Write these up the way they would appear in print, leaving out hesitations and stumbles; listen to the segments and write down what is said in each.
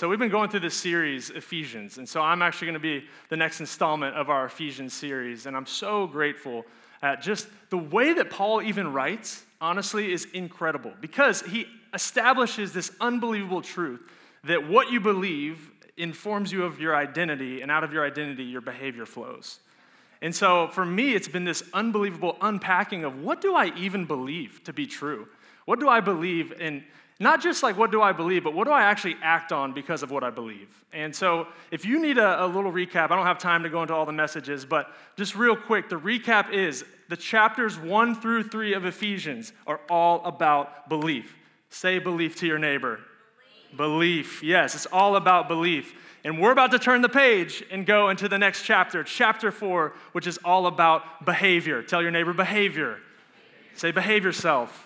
So we've been going through this series, Ephesians, and so I'm actually going to be the next installment of our Ephesians series, and I'm so grateful at just the way that Paul even writes, honestly, is incredible, because he establishes this unbelievable truth that what you believe informs you of your identity, and out of your identity, your behavior flows. And so for me, it's been this unbelievable unpacking of what do I even believe to be true? What do I believe in? Not just like what do I believe, but what do I actually act on because of what I believe? And so if you need a little recap, I don't have time to go into all the messages, but just real quick, the recap is the chapters 1 through 3 of Ephesians are all about belief. Say belief to your neighbor. Belief, yes, it's all about belief. And we're about to turn the page and go into the next chapter, chapter 4, which is all about behavior. Tell your neighbor behavior. Say behave yourself.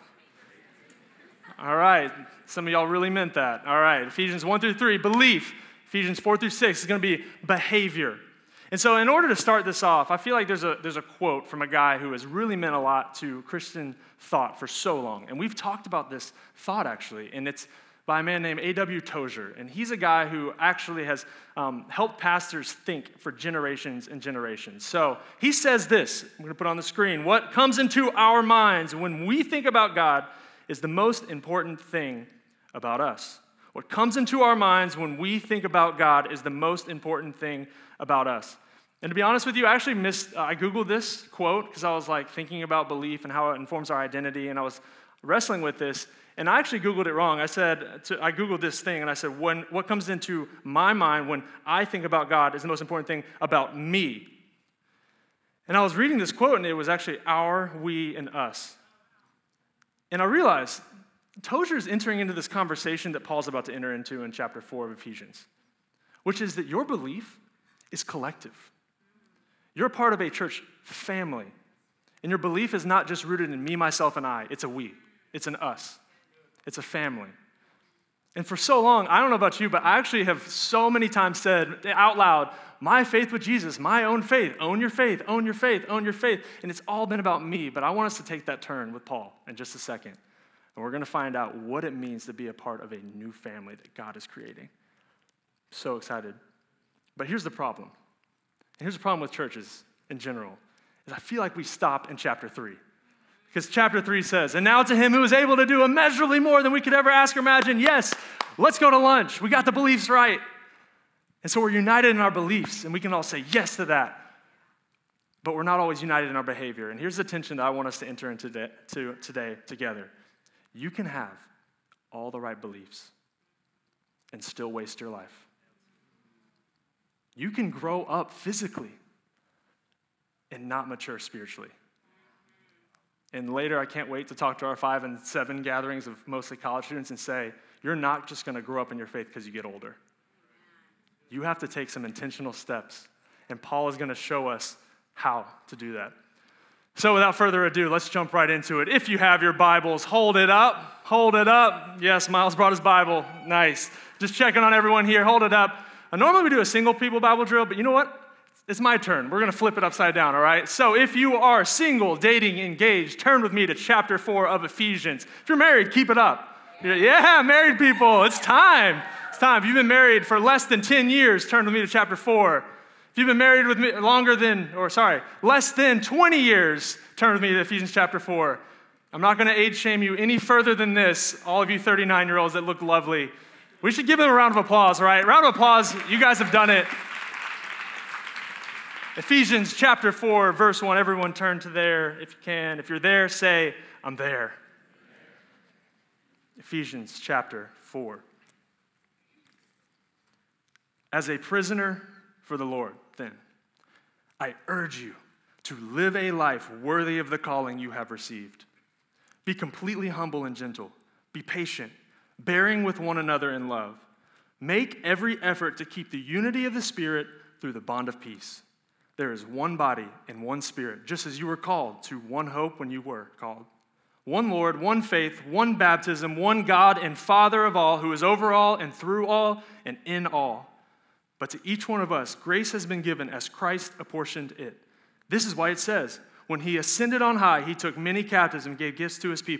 All right, some of y'all really meant that. All right, Ephesians 1 through 3, belief. Ephesians 4 through 6 is going to be behavior. And so in order to start this off, I feel like there's a quote from a guy who has really meant a lot to Christian thought for so long. And we've talked about this thought, actually, and it's by a man named A.W. Tozer. And he's a guy who actually has helped pastors think for generations and generations. So he says this, I'm going to put on the screen, what comes into our minds when we think about God is the most important thing about us. What comes into our minds when we think about God is the most important thing about us. And to be honest with you, I Googled this quote because I was like thinking about belief and how it informs our identity, and I was wrestling with this, and I actually Googled it wrong. I Googled this thing, and I said, what comes into my mind when I think about God is the most important thing about me. And I was reading this quote, and it was actually our, we, and us. And I realized Tozer is entering into this conversation that Paul's about to enter into in chapter 4 of Ephesians, which is that your belief is collective. You're a part of a church family, and your belief is not just rooted in me, myself, and I. It's a we. It's an us. It's a family. And for so long, I don't know about you, but I actually have so many times said out loud, my faith with Jesus, my own faith, own your faith, own your faith, own your faith. And it's all been about me, but I want us to take that turn with Paul in just a second. And we're going to find out what it means to be a part of a new family that God is creating. So excited. But here's the problem. And here's the problem with churches in general, is I feel like we stop in chapter 3. Because chapter 3 says, and now to him who is able to do immeasurably more than we could ever ask or imagine, yes, let's go to lunch. We got the beliefs right. And so we're united in our beliefs, and we can all say yes to that. But we're not always united in our behavior. And here's the tension that I want us to enter into today together. You can have all the right beliefs and still waste your life. You can grow up physically and not mature spiritually. And later, I can't wait to talk to our 5 and 7 gatherings of mostly college students and say, you're not just going to grow up in your faith because you get older. You have to take some intentional steps, and Paul is going to show us how to do that. So without further ado, let's jump right into it. If you have your Bibles, hold it up. Hold it up. Yes, Miles brought his Bible. Nice. Just checking on everyone here. Hold it up. Normally we do a single people Bible drill, but you know what? It's my turn. We're going to flip it upside down, all right? So if you are single, dating, engaged, turn with me to chapter 4 of Ephesians. If you're married, keep it up. Yeah, married people, it's time. It's time. If you've been married for less than 10 years, turn with me to chapter 4. If you've been married with me less than 20 years, turn with me to Ephesians chapter 4. I'm not going to age shame you any further than this, all of you 39-year-olds that look lovely. We should give them a round of applause, right? Round of applause. You guys have done it. Ephesians chapter 4, verse 1. Everyone turn to there if you can. If you're there, say, I'm there. Ephesians chapter 4. As a prisoner for the Lord, then, I urge you to live a life worthy of the calling you have received. Be completely humble and gentle. Be patient, bearing with one another in love. Make every effort to keep the unity of the Spirit through the bond of peace. There is one body and one Spirit, just as you were called to one hope when you were called. One Lord, one faith, one baptism, one God and Father of all, who is over all and through all and in all. But to each one of us, grace has been given as Christ apportioned it. This is why it says, when he ascended on high, he took many captives and gave gifts to his people.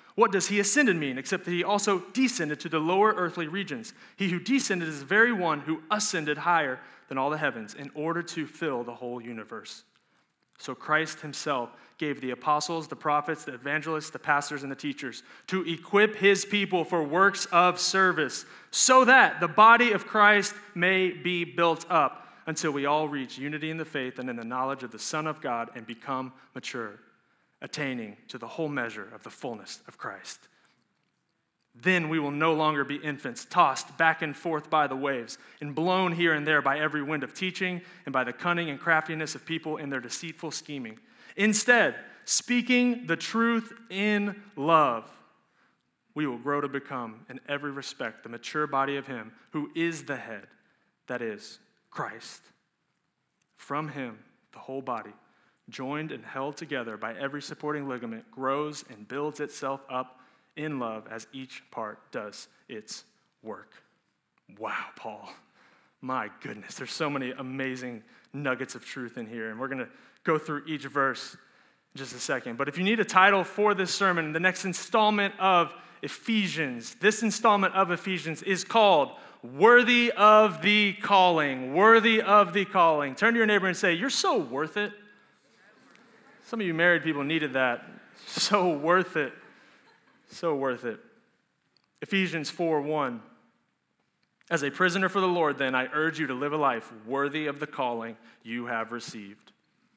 What does he ascended mean, except that he also descended to the lower earthly regions? He who descended is the very one who ascended higher than all the heavens in order to fill the whole universe. So Christ himself gave the apostles, the prophets, the evangelists, the pastors, and the teachers to equip his people for works of service, so that the body of Christ may be built up until we all reach unity in the faith and in the knowledge of the Son of God and become mature, attaining to the whole measure of the fullness of Christ. Then we will no longer be infants, tossed back and forth by the waves, and blown here and there by every wind of teaching and by the cunning and craftiness of people in their deceitful scheming. Instead, speaking the truth in love, we will grow to become, in every respect, the mature body of him who is the head, that is, Christ. From him, the whole body, joined and held together by every supporting ligament, grows and builds itself up in love as each part does its work. Wow, Paul. My goodness, there's so many amazing nuggets of truth in here, and we're going to go through each verse in just a second. But if you need a title for this sermon, the next installment of Ephesians, this installment of Ephesians is called Worthy of the Calling. Worthy of the Calling. Turn to your neighbor and say, you're so worth it. Some of you married people needed that. So worth it. So worth it. Ephesians 4:1. As a prisoner for the Lord, then, I urge you to live a life worthy of the calling you have received.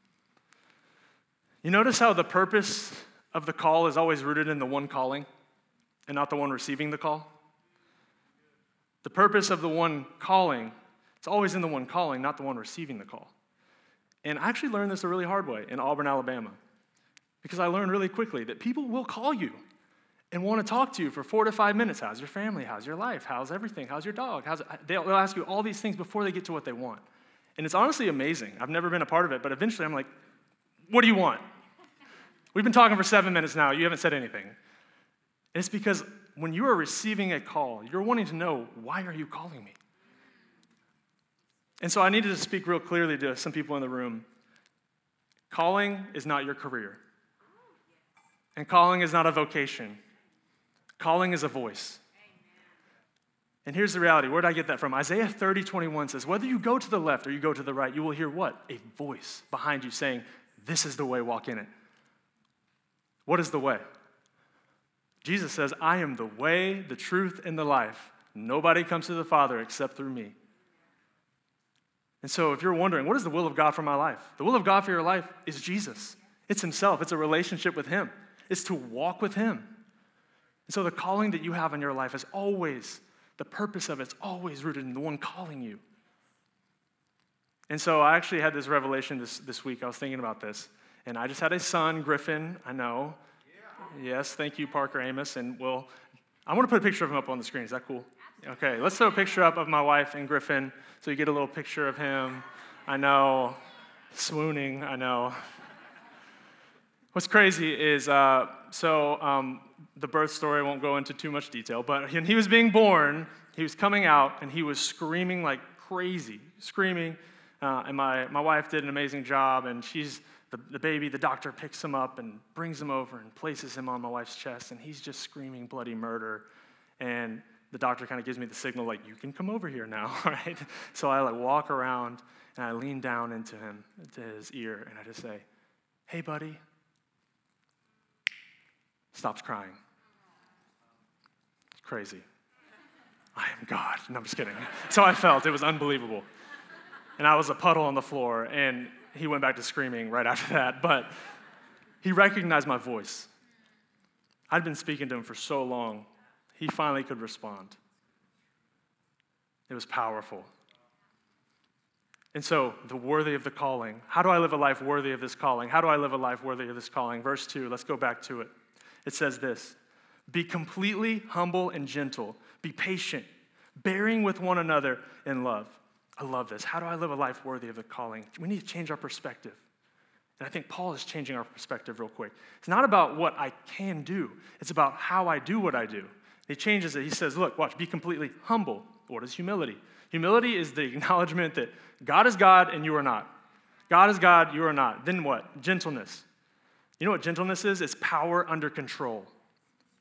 You notice how the purpose of the call is always rooted in the one calling and not the one receiving the call? The purpose of the one calling, it's always in the one calling, not the one receiving the call. And I actually learned this the really hard way in Auburn, Alabama, because I learned really quickly that people will call you and want to talk to you for 4 to 5 minutes. How's your family? How's your life? How's everything? How's your dog? They'll ask you all these things before they get to what they want. And it's honestly amazing. I've never been a part of it, but eventually I'm like, what do you want? We've been talking for 7 minutes now. You haven't said anything. And it's because when you are receiving a call, you're wanting to know, why are you calling me? And so I needed to speak real clearly to some people in the room. Calling is not your career. And calling is not a vocation. Calling is a voice. And here's the reality. Where did I get that from? Isaiah 30:21 says, whether you go to the left or you go to the right, you will hear what? A voice behind you saying, this is the way, walk in it. What is the way? Jesus says, I am the way, the truth, and the life. Nobody comes to the Father except through me. And so if you're wondering, what is the will of God for my life? The will of God for your life is Jesus. It's himself. It's a relationship with him. It's to walk with him. And so the calling that you have in your life is always, the purpose of it's always rooted in the one calling you. And so I actually had this revelation this week. I was thinking about this. And I just had a son, Griffin, I know. Yeah. Yes, thank you, Parker Amos. And I want to put a picture of him up on the screen. Is that cool? Okay, let's throw a picture up of my wife and Griffin so you get a little picture of him. I know, swooning, I know. What's crazy is, the birth story, I won't go into too much detail, but when he was being born, he was coming out, and he was screaming like crazy, screaming, and my wife did an amazing job, and she's the baby, the doctor picks him up and brings him over and places him on my wife's chest, and he's just screaming bloody murder, and the doctor kind of gives me the signal, like, you can come over here now, right? So I walk around, and I lean down into his ear, and I just say, hey, buddy. Stops crying. It's crazy. I am God. No, I'm just kidding. So I felt. It was unbelievable. And I was a puddle on the floor, and he went back to screaming right after that. But he recognized my voice. I'd been speaking to him for so long, he finally could respond. It was powerful. And so, the worthy of the calling. How do I live a life worthy of this calling? How do I live a life worthy of this calling? Verse 2, let's go back to it. It says this, be completely humble and gentle. Be patient, bearing with one another in love. I love this. How do I live a life worthy of the calling? We need to change our perspective. And I think Paul is changing our perspective real quick. It's not about what I can do. It's about how I do what I do. He changes it. He says, look, watch, be completely humble. What is humility? Humility is the acknowledgement that God is God and you are not. God is God, you are not. Then what? Gentleness. You know what gentleness is? It's power under control.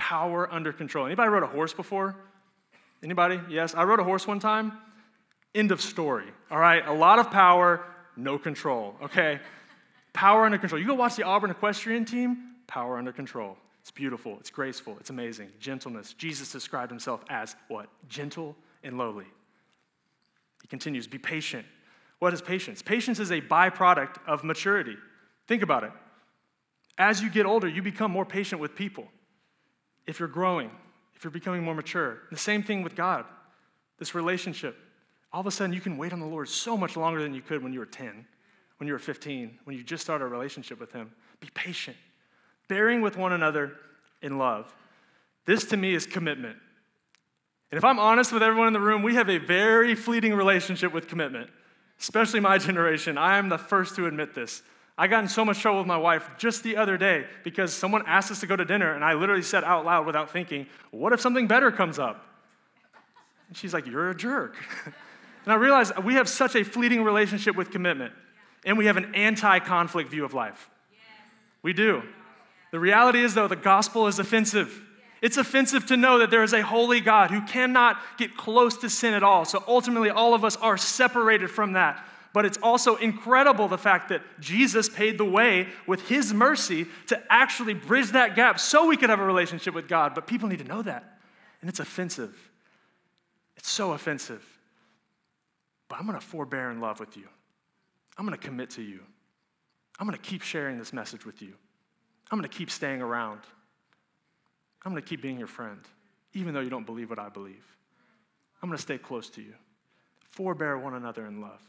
power under control. Anybody rode a horse before? Anybody? Yes, I rode a horse one time. End of story, all right? A lot of power, no control, okay? Power under control. You go watch the Auburn equestrian team, power under control. It's beautiful, it's graceful, it's amazing. Gentleness. Jesus described himself as what? Gentle and lowly. He continues, be patient. What is patience? Patience is a byproduct of maturity. Think about it. As you get older, you become more patient with people. If you're growing, if you're becoming more mature. The same thing with God, this relationship. All of a sudden, you can wait on the Lord so much longer than you could when you were 10, when you were 15, when you just started a relationship with him. Be patient, bearing with one another in love. This, to me, is commitment. And if I'm honest with everyone in the room, we have a very fleeting relationship with commitment, especially my generation. I am the first to admit this. I got in so much trouble with my wife just the other day because someone asked us to go to dinner, and I literally said out loud without thinking, what if something better comes up? And she's like, you're a jerk. And I realized we have such a fleeting relationship with commitment, and we have an anti-conflict view of life. We do. The reality is, though, the gospel is offensive. It's offensive to know that there is a holy God who cannot get close to sin at all. So ultimately, all of us are separated from that. But it's also incredible the fact that Jesus paid the way with his mercy to actually bridge that gap so we could have a relationship with God. But people need to know that. And it's offensive. It's so offensive. But I'm going to forbear in love with you. I'm going to commit to you. I'm going to keep sharing this message with you. I'm going to keep staying around. I'm going to keep being your friend, even though you don't believe what I believe. I'm going to stay close to you. Forbear one another in love.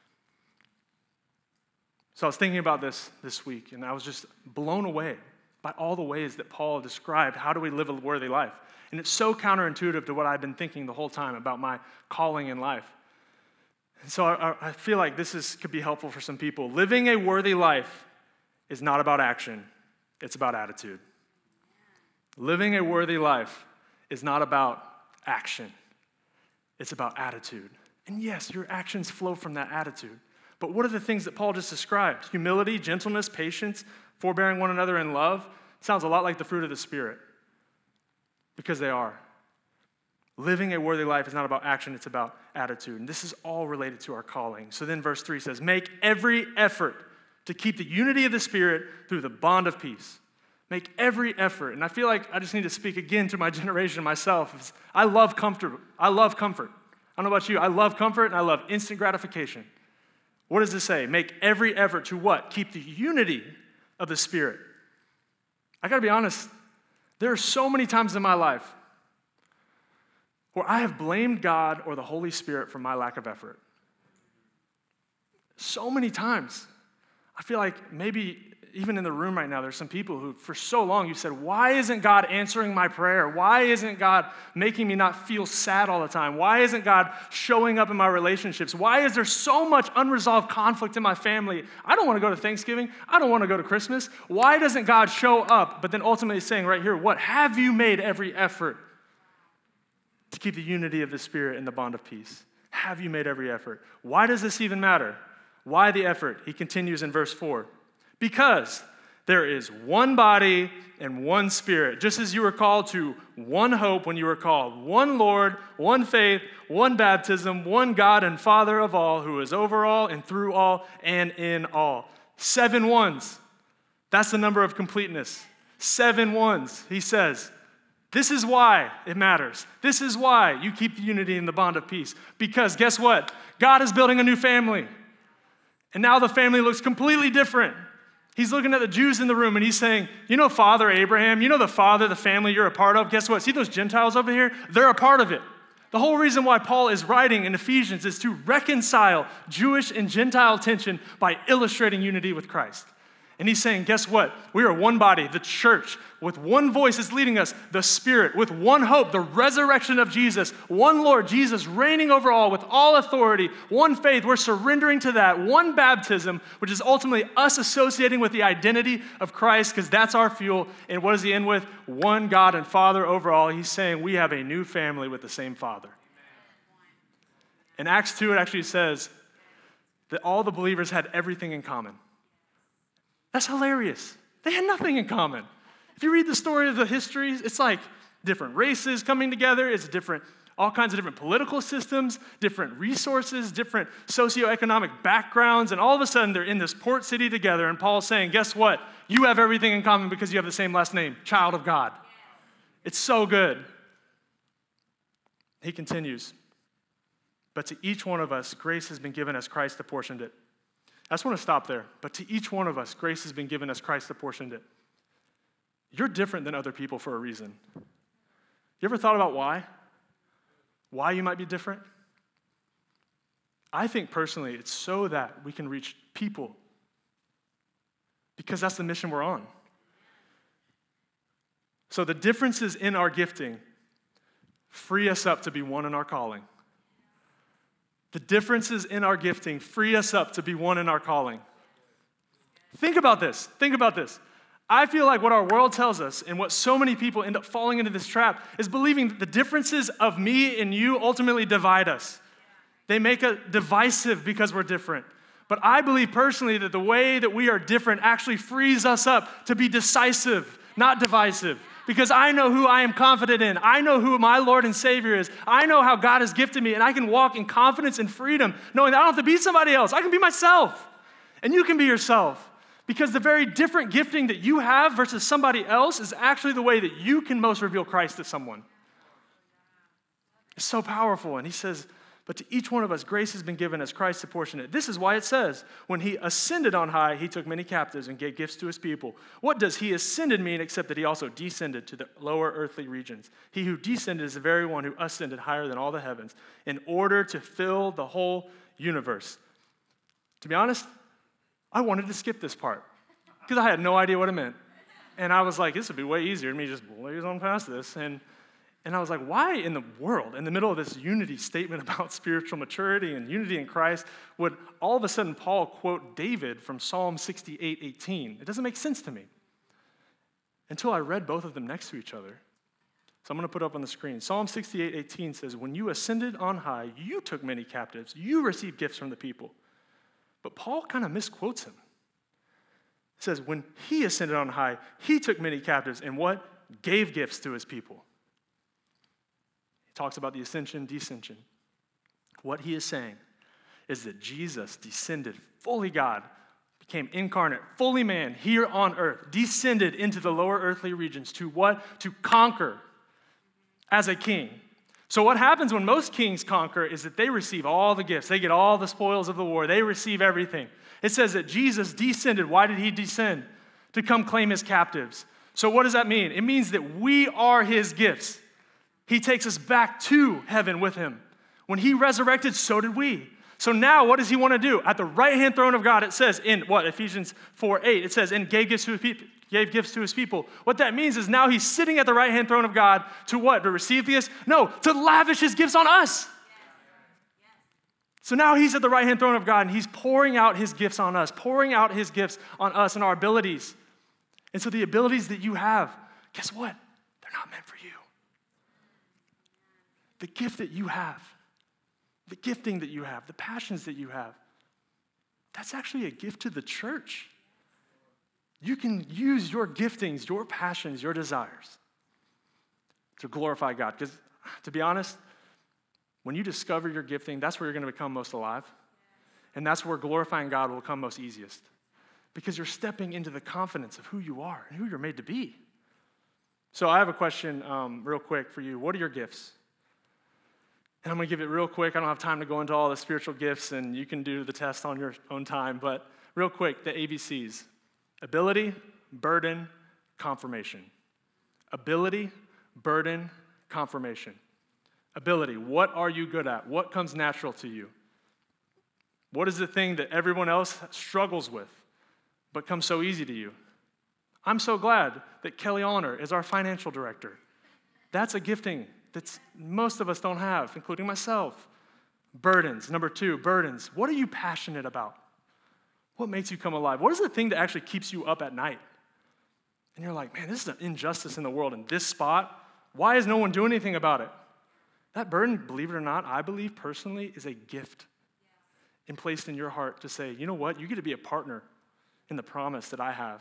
So I was thinking about this week, and I was just blown away by all the ways that Paul described how do we live a worthy life. And it's so counterintuitive to what I've been thinking the whole time about my calling in life. And so I feel like could be helpful for some people. Living a worthy life is not about action. It's about attitude. Living a worthy life is not about action. It's about attitude. And yes, your actions flow from that attitude. But what are the things that Paul just described? Humility, gentleness, patience, forbearing one another in love. Sounds a lot like the fruit of the Spirit. Because they are. Living a worthy life is not about action, it's about attitude. And this is all related to our calling. So then verse 3 says, make every effort to keep the unity of the Spirit through the bond of peace. Make every effort. And I feel like I just need to speak again to my generation, myself. I love comfort. I don't know about you. I love comfort and I love instant gratification. What does this say? Make every effort to what? Keep the unity of the Spirit. I got to be honest. There are so many times in my life where I have blamed God or the Holy Spirit for my lack of effort. So many times. I feel like maybe even in the room right now, there's some people who for so long you said, why isn't God answering my prayer? Why isn't God making me not feel sad all the time? Why isn't God showing up in my relationships? Why is there so much unresolved conflict in my family? I don't want to go to Thanksgiving. I don't want to go to Christmas. Why doesn't God show up? But then ultimately saying right here, what? Have you made every effort to keep the unity of the Spirit in the bond of peace? Have you made every effort? Why does this even matter? Why the effort? He continues in verse 4. Because there is one body and one Spirit, just as you were called to one hope when you were called, one Lord, one faith, one baptism, one God and Father of all, who is over all and through all and in all. 7 ones. That's the number of completeness. 7 ones, he says. This is why it matters. This is why you keep the unity in the bond of peace. Because guess what? God is building a new family. And now the family looks completely different. He's looking at the Jews in the room and he's saying, you know Father Abraham, you know the family you're a part of? Guess what? See those Gentiles over here? They're a part of it. The whole reason why Paul is writing in Ephesians is to reconcile Jewish and Gentile tension by illustrating unity with Christ. And he's saying, guess what? We are one body, the church, with one voice is leading us, the Spirit, with one hope, the resurrection of Jesus, one Lord, Jesus reigning over all with all authority, one faith, we're surrendering to that, one baptism, which is ultimately us associating with the identity of Christ, because that's our fuel. And what does he end with? One God and Father over all. He's saying we have a new family with the same Father. In Acts 2, it actually says that all the believers had everything in common. That's hilarious. They had nothing in common. If you read the story of the histories, it's like different races coming together. It's all kinds of different political systems, different resources, different socioeconomic backgrounds, and all of a sudden they're in this port city together, and Paul's saying, guess what? You have everything in common because you have the same last name, child of God. It's so good. He continues, but to each one of us, grace has been given as Christ apportioned it. I just want to stop there. But to each one of us, grace has been given as Christ apportioned it. You're different than other people for a reason. You ever thought about why? Why you might be different? I think personally it's so that we can reach people, because that's the mission we're on. So the differences in our gifting free us up to be one in our calling. The differences in our gifting free us up to be one in our calling. Think about this. Think about this. I feel like what our world tells us and what so many people end up falling into this trap is believing that the differences of me and you ultimately divide us. They make us divisive because we're different. But I believe personally that the way that we are different actually frees us up to be decisive, not divisive. Because I know who I am confident in. I know who my Lord and Savior is. I know how God has gifted me, and I can walk in confidence and freedom, knowing that I don't have to be somebody else. I can be myself, and you can be yourself. Because the very different gifting that you have versus somebody else is actually the way that you can most reveal Christ to someone. It's so powerful. And he says, but to each one of us, grace has been given as Christ apportioned it. This is why it says, when he ascended on high, he took many captives and gave gifts to his people. What does he ascended mean except that he also descended to the lower earthly regions? He who descended is the very one who ascended higher than all the heavens in order to fill the whole universe. To be honest, I wanted to skip this part because I had no idea what it meant. And I was like, this would be way easier than me just blaze on past this. And I was like, why in the world, in the middle of this unity statement about spiritual maturity and unity in Christ, would all of a sudden Paul quote David from Psalm 68:18? It doesn't make sense to me until I read both of them next to each other. So I'm going to put up on the screen. Psalm 68:18 says, when you ascended on high, you took many captives. You received gifts from the people. But Paul kind of misquotes him. It says, when he ascended on high, he took many captives and what? Gave gifts to his people. He talks about the ascension, descension. What he is saying is that Jesus descended, fully God, became incarnate, fully man, here on earth, descended into the lower earthly regions to what? To conquer as a king. So what happens when most kings conquer is that they receive all the gifts. They get all the spoils of the war. They receive everything. It says that Jesus descended. Why did he descend? To come claim his captives. So what does that mean? It means that we are his gifts. He takes us back to heaven with him. When he resurrected, so did we. So now what does he want to do? At the right-hand throne of God, it says in what? Ephesians 4:8, it says, and gave gifts to his people. What that means is now he's sitting at the right-hand throne of God to what? To receive gifts? No, to lavish his gifts on us. So now he's at the right-hand throne of God, and he's pouring out his gifts on us, pouring out his gifts on us and our abilities. And so the abilities that you have, guess what? They're not meant for you. The gift that you have, the gifting that you have, the passions that you have, that's actually a gift to the church. You can use your giftings, your passions, your desires to glorify God. Because to be honest, when you discover your gifting, that's where you're going to become most alive. And that's where glorifying God will come most easiest. Because you're stepping into the confidence of who you are and who you're made to be. So I have a question real quick for you. What are your gifts? And I'm going to give it real quick. I don't have time to go into all the spiritual gifts, and you can do the test on your own time. But real quick, the ABCs. Ability, burden, confirmation. Ability, burden, confirmation. Ability, what are you good at? What comes natural to you? What is the thing that everyone else struggles with but comes so easy to you? I'm so glad that Kelly Allner is our financial director. That's a gifting that most of us don't have, including myself. Burdens, number 2, burdens. What are you passionate about? What makes you come alive? What is the thing that actually keeps you up at night? And you're like, man, this is an injustice in the world in this spot. Why is no one doing anything about it? That burden, believe it or not, I believe personally is a gift and placed in your heart to say, you know what? You get to be a partner in the promise that I have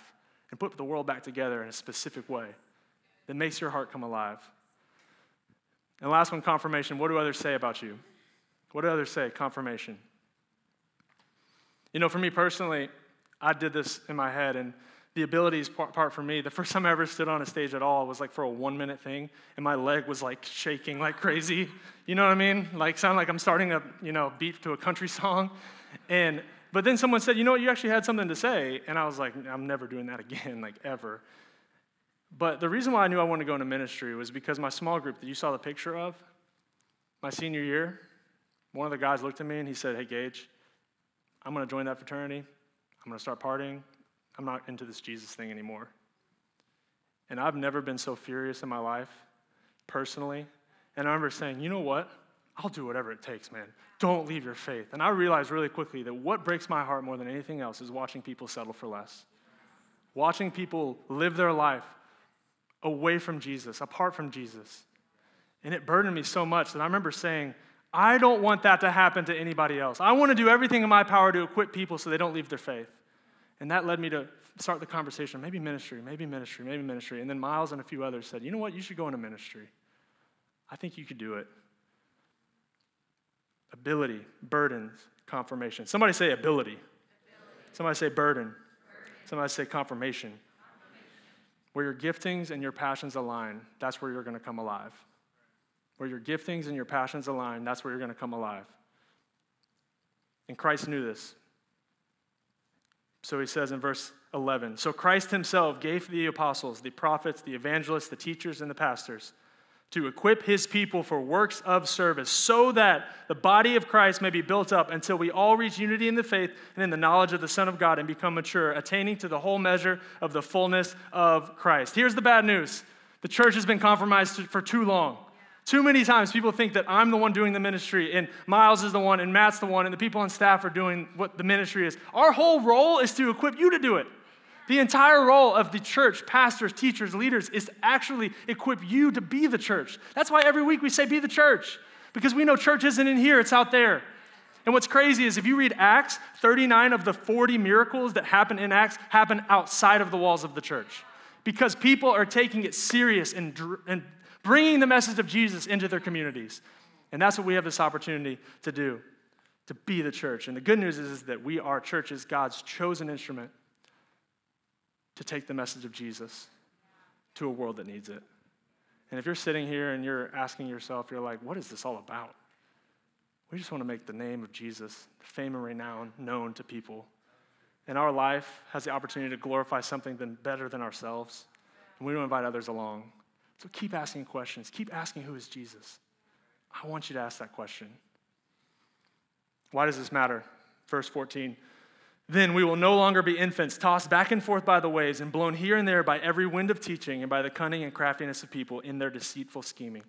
and put the world back together in a specific way that makes your heart come alive. And last one, confirmation. What do others say about you? What do others say? Confirmation. You know, for me personally, I did this in my head, and the abilities part for me, the first time I ever stood on a stage at all was like for a 1-minute thing, and my leg was like shaking like crazy. You know what I mean? Like, sound like I'm starting a, beat to a country song. But then someone said, you know what, you actually had something to say. And I was like, I'm never doing that again, like ever. But the reason why I knew I wanted to go into ministry was because my small group that you saw the picture of, my senior year, one of the guys looked at me and he said, hey, Gage, I'm going to join that fraternity. I'm going to start partying. I'm not into this Jesus thing anymore. And I've never been so furious in my life, personally. And I remember saying, you know what? I'll do whatever it takes, man. Don't leave your faith. And I realized really quickly that what breaks my heart more than anything else is watching people settle for less. Watching people live their life away from Jesus, apart from Jesus. And it burdened me so much that I remember saying, I don't want that to happen to anybody else. I want to do everything in my power to equip people so they don't leave their faith. And that led me to start the conversation, maybe ministry. And then Miles and a few others said, you know what, you should go into ministry. I think you could do it. Ability, burdens, confirmation. Somebody say ability. Somebody say burden. Somebody say confirmation. Where your giftings and your passions align, that's where you're going to come alive. Where your giftings and your passions align, that's where you're going to come alive. And Christ knew this. So he says in verse 11, so Christ himself gave the apostles, the prophets, the evangelists, the teachers, and the pastors to equip his people for works of service so that the body of Christ may be built up until we all reach unity in the faith and in the knowledge of the Son of God and become mature, attaining to the whole measure of the fullness of Christ. Here's the bad news. The church has been compromised for too long. Too many times people think that I'm the one doing the ministry and Miles is the one and Matt's the one and the people on staff are doing what the ministry is. Our whole role is to equip you to do it. The entire role of the church, pastors, teachers, leaders, is to actually equip you to be the church. That's why every week we say be the church, because we know church isn't in here, it's out there. And what's crazy is if you read Acts, 39 of the 40 miracles that happen in Acts happen outside of the walls of the church, because people are taking it serious and bringing the message of Jesus into their communities. And that's what we have this opportunity to do, to be the church. And the good news is that we are church is God's chosen instrument to take the message of Jesus to a world that needs it. And if you're sitting here and you're asking yourself, you're like, what is this all about? We just want to make the name of Jesus, fame and renown, known to people. And our life has the opportunity to glorify something better than ourselves. And we don't invite others along. So keep asking questions. Keep asking, who is Jesus? I want you to ask that question. Why does this matter? Verse 14. Then we will no longer be infants, tossed back and forth by the waves and blown here and there by every wind of teaching and by the cunning and craftiness of people in their deceitful scheming.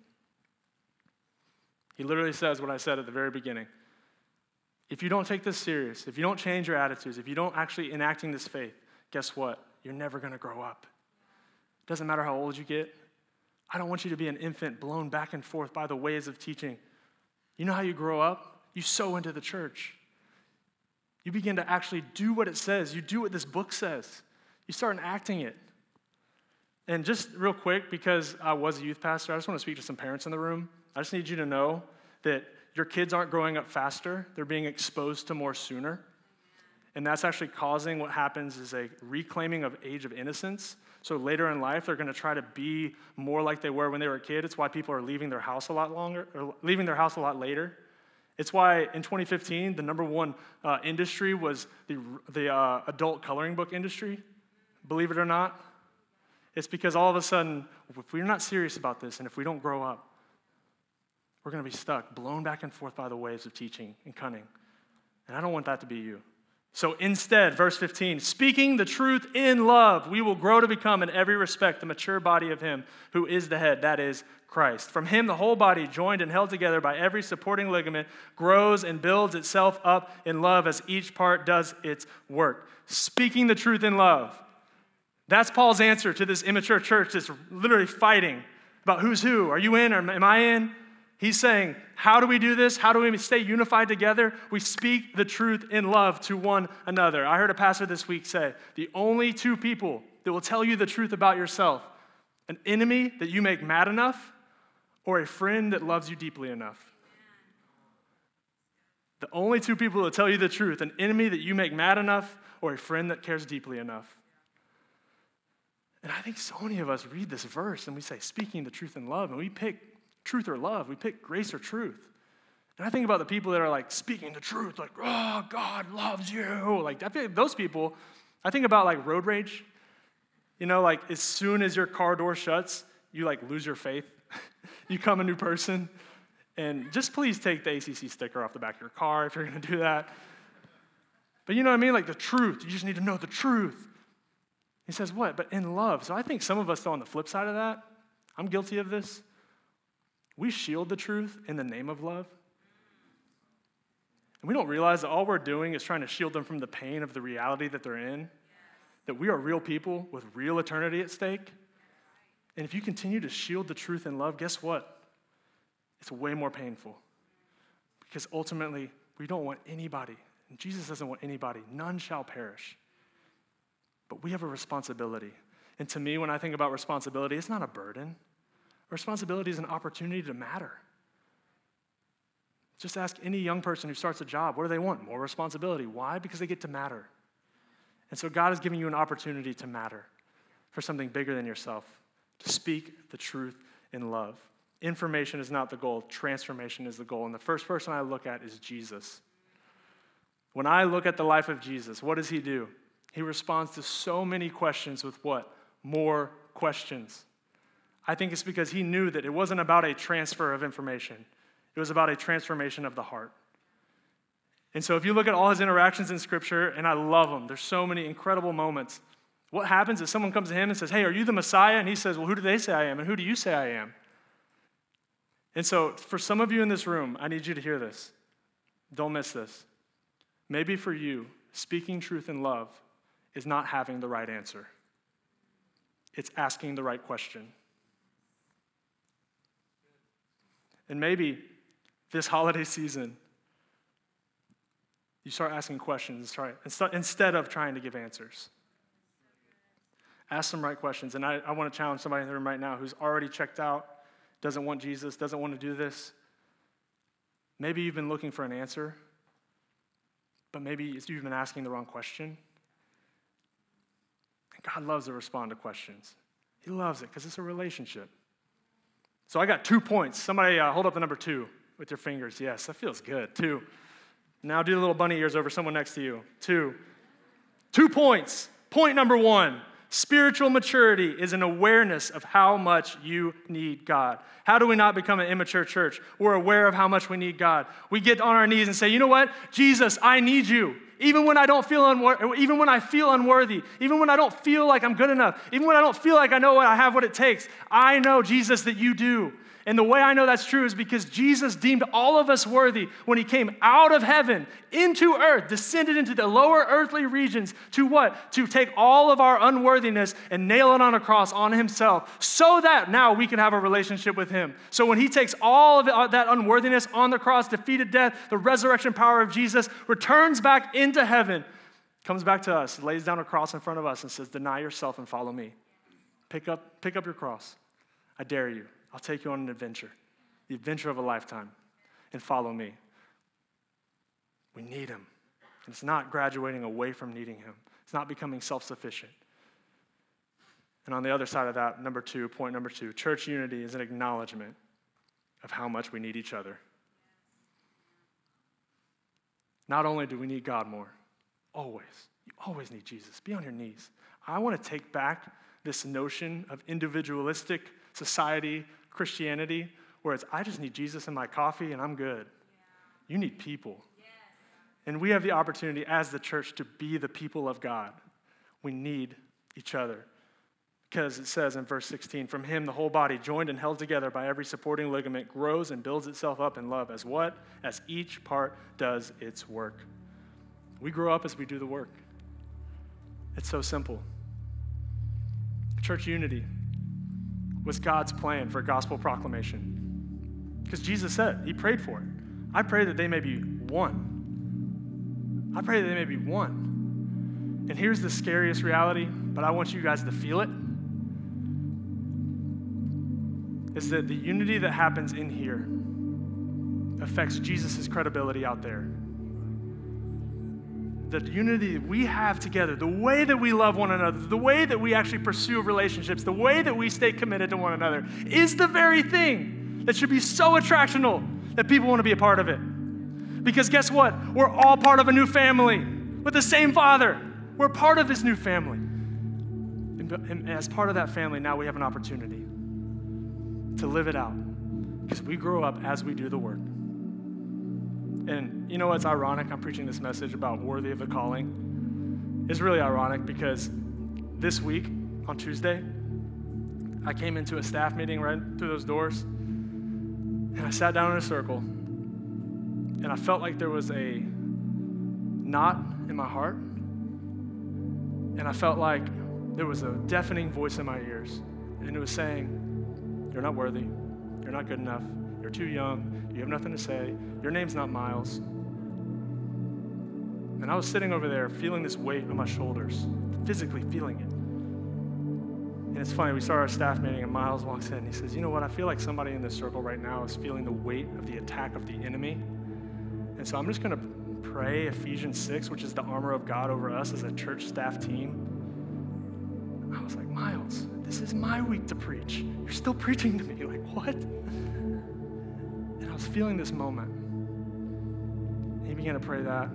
He literally says what I said at the very beginning. If you don't take this serious, if you don't change your attitudes, if you don't actually enacting this faith, guess what? You're never going to grow up. It doesn't matter how old you get. I don't want you to be an infant blown back and forth by the waves of teaching. You know how you grow up? You sow into the church. You begin to actually do what it says. You do what this book says. You start enacting it. And just real quick, because I was a youth pastor, I just want to speak to some parents in the room. I just need you to know that your kids aren't growing up faster. They're being exposed to more sooner. And that's actually causing what happens is a reclaiming of age of innocence. So later in life, they're going to try to be more like they were when they were a kid. It's why people are leaving their house a lot longer, or leaving their house a lot later. It's why in 2015, the number one industry was the adult coloring book industry. Believe it or not. It's because all of a sudden, if we're not serious about this and if we don't grow up, we're going to be stuck, blown back and forth by the waves of teaching and cunning. And I don't want that to be you. So instead, verse 15, speaking the truth in love, we will grow to become in every respect the mature body of him who is the head, that is Christ. From him, the whole body, joined and held together by every supporting ligament, grows and builds itself up in love as each part does its work. Speaking the truth in love. That's Paul's answer to this immature church that's literally fighting about who's who. Are you in or am I in? He's saying, how do we do this? How do we stay unified together? We speak the truth in love to one another. I heard a pastor this week say, the only two people that that will tell you the truth about yourself? An enemy that you make mad enough, or a friend that loves you deeply enough? The only two people that tell you the truth, an enemy that you make mad enough, or a friend that cares deeply enough. And I think so many of us read this verse and we say, speaking the truth in love, and we pick truth or love. We pick grace or truth. And I think about the people that are like speaking the truth, like, oh, God loves you. Like, I feel like those people, I think about like road rage. You know, like as soon as your car door shuts, you like lose your faith. You become a new person. And just please take the ACC sticker off the back of your car if you're going to do that. But you know what I mean? Like the truth. You just need to know the truth. He says what? But in love. So I think some of us, though, on the flip side of that, I'm guilty of this. We shield the truth in the name of love. And we don't realize that all we're doing is trying to shield them from the pain of the reality that they're in. That we are real people with real eternity at stake. And if you continue to shield the truth in love, guess what? It's way more painful. Because ultimately, we don't want anybody, and Jesus doesn't want anybody, none shall perish. But we have a responsibility. And to me, when I think about responsibility, it's not a burden. Responsibility is an opportunity to matter. Just ask any young person who starts a job, what do they want? More responsibility. Why? Because they get to matter. And so God is giving you an opportunity to matter for something bigger than yourself, to speak the truth in love. Information is not the goal. Transformation is the goal. And the first person I look at is Jesus. When I look at the life of Jesus, what does he do? He responds to so many questions with what? More questions. I think it's because he knew that it wasn't about a transfer of information. It was about a transformation of the heart. And so if you look at all his interactions in Scripture, and I love them, there's so many incredible moments. What happens is someone comes to him and says, hey, are you the Messiah? And he says, well, who do they say I am? And who do you say I am? And so for some of you in this room, I need you to hear this. Don't miss this. Maybe for you, speaking truth in love is not having the right answer. It's asking the right question. And maybe this holiday season, you start asking questions instead of trying to give answers. Ask some right questions. And I want to challenge somebody in the room right now who's already checked out, doesn't want Jesus, doesn't want to do this. Maybe you've been looking for an answer, but maybe you've been asking the wrong question. And God loves to respond to questions. He loves it because it's a relationship. So I got 2 points. Somebody hold up the number 2 with your fingers. Yes, that feels good. 2. Now do the little bunny ears over someone next to you. 2. 2 points. Point number 1. Spiritual maturity is an awareness of how much you need God. How do we not become an immature church? We're aware of how much we need God. We get on our knees and say, you know what? Jesus, I need you. Even when I don't feel even when I feel unworthy, even when I don't feel like I'm good enough, even when I don't feel like I know I have what it takes, I know, Jesus, that you do. And the way I know that's true is because Jesus deemed all of us worthy when he came out of heaven into earth, descended into the lower earthly regions to what? To take all of our unworthiness and nail it on a cross on himself so that now we can have a relationship with him. So when he takes all of that unworthiness on the cross, defeated death, the resurrection power of Jesus, returns back into heaven, comes back to us, lays down a cross in front of us and says, deny yourself and follow me. Pick up your cross. I dare you. I'll take you on an adventure, the adventure of a lifetime, and follow me. We need him. And it's not graduating away from needing him. It's not becoming self-sufficient. And on the other side of that, point number 2, church unity is an acknowledgement of how much we need each other. Not only do we need God more, always. You always need Jesus. Be on your knees. I want to take back this notion of individualistic society, Christianity, where it's, I just need Jesus in my coffee and I'm good. Yeah. You need people. Yes. And we have the opportunity as the church to be the people of God. We need each other. Because it says in verse 16, from him the whole body, joined and held together by every supporting ligament, grows and builds itself up in love as what? As each part does its work. We grow up as we do the work. It's so simple. Church unity was God's plan for gospel proclamation. Because Jesus said, he prayed for it. I pray that they may be one. I pray that they may be one. And here's the scariest reality, but but I want you guys to feel it, is that the unity that happens in here affects Jesus' credibility out there. The unity that we have together, the way that we love one another, the way that we actually pursue relationships, the way that we stay committed to one another is the very thing that should be so attractional that people want to be a part of it. Because guess what? We're all part of a new family with the same Father. We're part of this new family. And as part of that family, now we have an opportunity to live it out because we grow up as we do the work. And you know what's ironic? I'm preaching this message about worthy of the calling. It's really ironic because this week, on Tuesday, I came into a staff meeting right through those doors, and I sat down in a circle, and I felt like there was a knot in my heart, and I felt like there was a deafening voice in my ears, and it was saying, "You're not worthy, you're not good enough, you're too young, you have nothing to say, your name's not Miles." And I was sitting over there feeling this weight on my shoulders, physically feeling it. And it's funny, we start our staff meeting and Miles walks in and he says, "You know what, I feel like somebody in this circle right now is feeling the weight of the attack of the enemy. And so I'm just gonna pray Ephesians 6, which is the armor of God over us as a church staff team." I was like, "Miles, this is my week to preach. You're still preaching to me, like what?" And I was feeling this moment. And he began to pray that.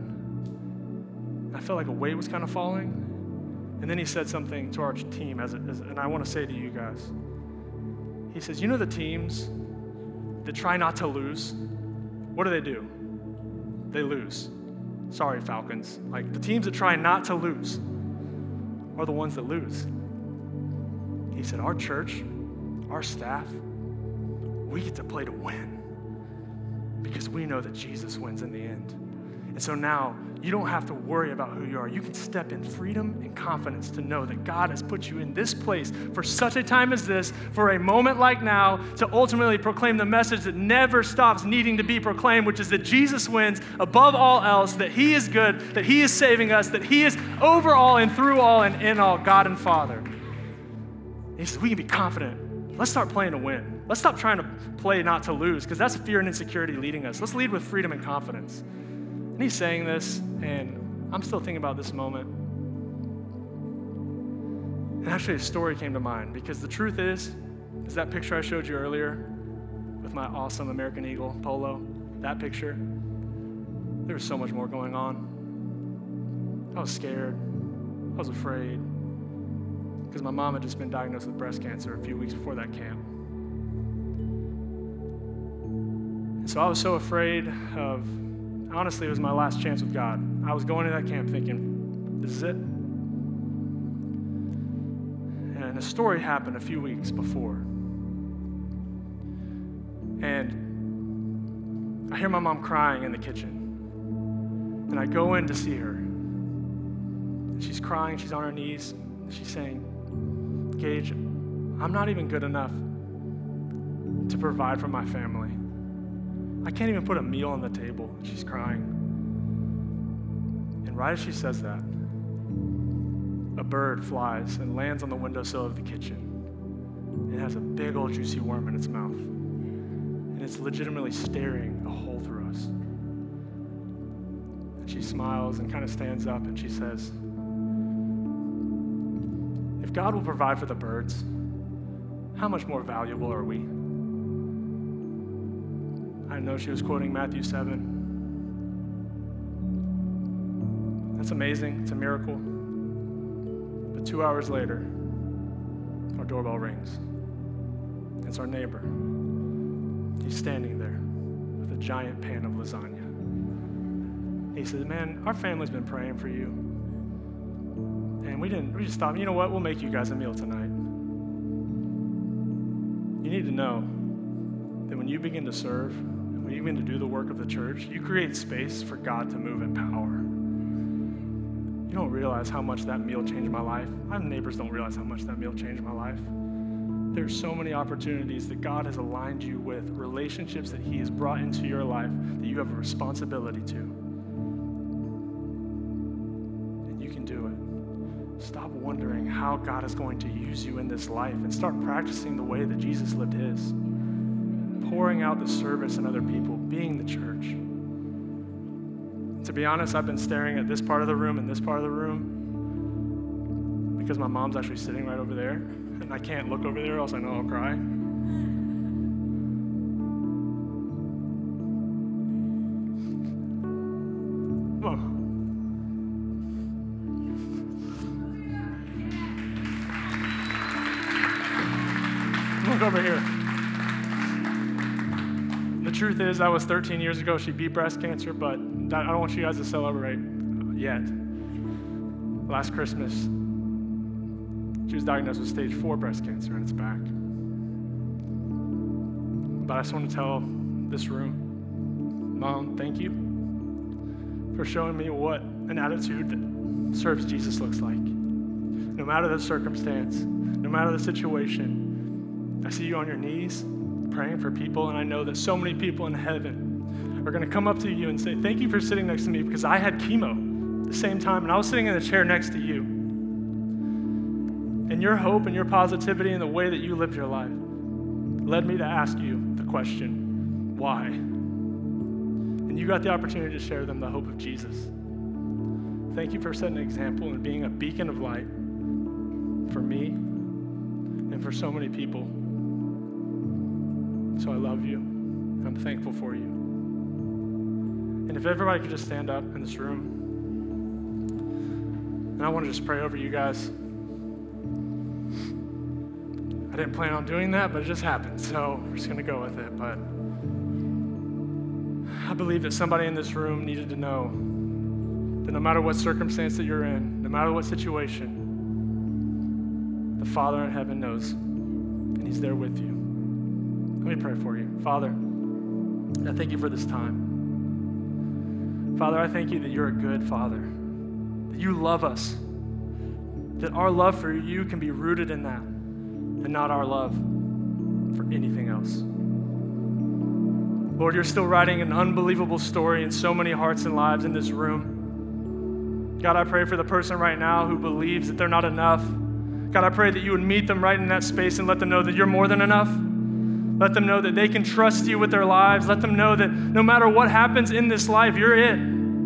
I felt like a weight was kind of falling. And then he said something to our team, and I want to say to you guys. He says, "You know the teams that try not to lose? What do? They lose. Sorry, Falcons. Like the teams that try not to lose are the ones that lose." He said, "Our church, our staff, we get to play to win because we know that Jesus wins in the end. And so now you don't have to worry about who you are. You can step in freedom and confidence to know that God has put you in this place for such a time as this, for a moment like now, to ultimately proclaim the message that never stops needing to be proclaimed, which is that Jesus wins above all else, that he is good, that he is saving us, that he is over all and through all and in all, God and Father." And he says, we can be confident. Let's start playing to win. Let's stop trying to play not to lose, because that's fear and insecurity leading us. Let's lead with freedom and confidence. And he's saying this, and I'm still thinking about this moment. And actually a story came to mind, because the truth is that picture I showed you earlier with my awesome American Eagle polo, that picture, there was so much more going on. I was scared. I was afraid, because my mom had just been diagnosed with breast cancer a few weeks before that camp. And so I was so afraid of, honestly, it was my last chance with God. I was going to that camp thinking, this is it. And a story happened a few weeks before. And I hear my mom crying in the kitchen. And I go in to see her. She's crying, she's on her knees. She's saying, "Gage, I'm not even good enough to provide for my family. I can't even put a meal on the table." She's crying. And right as she says that, a bird flies and lands on the windowsill of the kitchen. It has a big old juicy worm in its mouth. And it's legitimately staring a hole through us. And she smiles and kind of stands up and she says, "If God will provide for the birds, how much more valuable are we?" I know she was quoting Matthew 7. That's amazing. It's a miracle. But 2 hours later, our doorbell rings. It's our neighbor. He's standing there with a giant pan of lasagna. He says, "Man, our family's been praying for you. And we just thought, you know what, we'll make you guys a meal tonight. You need to know that when you begin to serve, when you begin to do the work of the church, you create space for God to move in power. You don't realize how much that meal changed my life. My neighbors don't realize how much that meal changed my life. There's so many opportunities that God has aligned you with, relationships that he has brought into your life that you have a responsibility to. And you can do it. stop wondering how God is going to use you in this life and start practicing the way that Jesus lived his. Pouring out the service in other people, being the church. To be honest, I've been staring at this part of the room and this part of the room because my mom's actually sitting right over there, and I can't look over there or else I know I'll cry. Whoa. Look over here. The truth is, that was 13 years ago. She beat breast cancer, but I don't want you guys to celebrate yet. Last Christmas, she was diagnosed with stage 4 breast cancer, and it's back. But I just want to tell this room, Mom, thank you for showing me what an attitude that serves Jesus looks like. No matter the circumstance, no matter the situation, I see you on your knees praying for people, and I know that so many people in heaven are going to come up to you and say, thank you for sitting next to me, because I had chemo at the same time, and I was sitting in the chair next to you. And your hope and your positivity and the way that you lived your life led me to ask you the question, why? And you got the opportunity to share them the hope of Jesus. Thank you for setting an example and being a beacon of light for me and for so many people. So I love you, and I'm thankful for you. And if everybody could just stand up in this room, and I want to just pray over you guys. I didn't plan on doing that, but it just happened, so we're just going to go with it. But I believe that somebody in this room needed to know that no matter what circumstance that you're in, no matter what situation, the Father in heaven knows, and he's there with you. Let me pray for you. Father, I thank you for this time. Father, I thank you that you're a good Father, that you love us, that our love for you can be rooted in that, and not our love for anything else. Lord, you're still writing an unbelievable story in so many hearts and lives in this room. God, I pray for the person right now who believes that they're not enough. God, I pray that you would meet them right in that space and let them know that you're more than enough. Let them know that they can trust you with their lives. Let them know that no matter what happens in this life, you're it.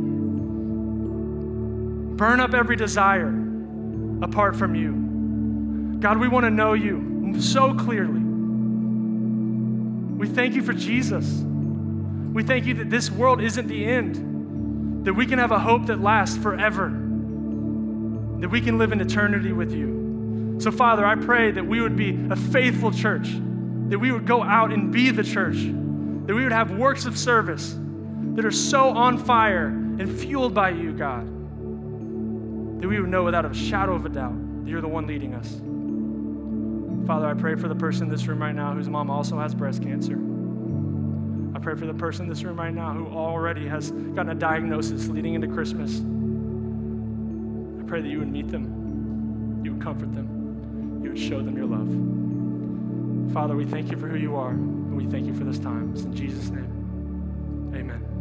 Burn up every desire apart from you. God, we want to know you so clearly. We thank you for Jesus. We thank you that this world isn't the end, that we can have a hope that lasts forever, that we can live in eternity with you. So, Father, I pray that we would be a faithful church, that we would go out and be the church, that we would have works of service that are so on fire and fueled by you, God, that we would know without a shadow of a doubt that you're the one leading us. Father, I pray for the person in this room right now whose mom also has breast cancer. I pray for the person in this room right now who already has gotten a diagnosis leading into Christmas. I pray that you would meet them, you would comfort them, you would show them your love. Father, we thank you for who you are, and we thank you for this time. It's in Jesus' name, amen.